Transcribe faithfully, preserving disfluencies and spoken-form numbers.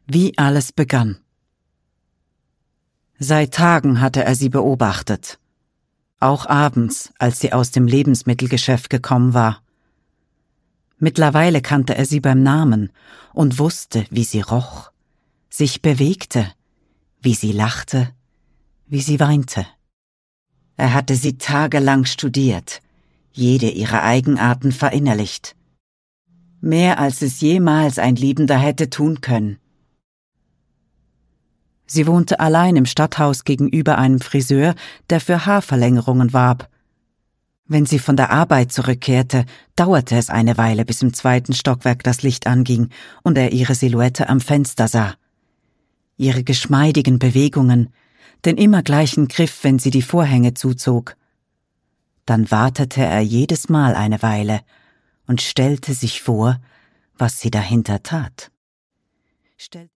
Wie alles begann. Seit Tagen hatte er sie beobachtet. Auch abends, als sie aus dem Lebensmittelgeschäft gekommen war. Mittlerweile kannte er sie beim Namen und wusste, wie sie roch, sich bewegte, wie sie lachte, wie sie weinte. Er hatte sie tagelang studiert, jede ihrer Eigenarten verinnerlicht. Mehr als es jemals ein Liebender hätte tun können. Sie wohnte allein im Stadthaus gegenüber einem Friseur, der für Haarverlängerungen warb. Wenn sie von der Arbeit zurückkehrte, dauerte es eine Weile, bis im zweiten Stockwerk das Licht anging und er ihre Silhouette am Fenster sah. Ihre geschmeidigen Bewegungen, den immer gleichen Griff, wenn sie die Vorhänge zuzog. Dann wartete er jedes Mal eine Weile und stellte sich vor, was sie dahinter tat.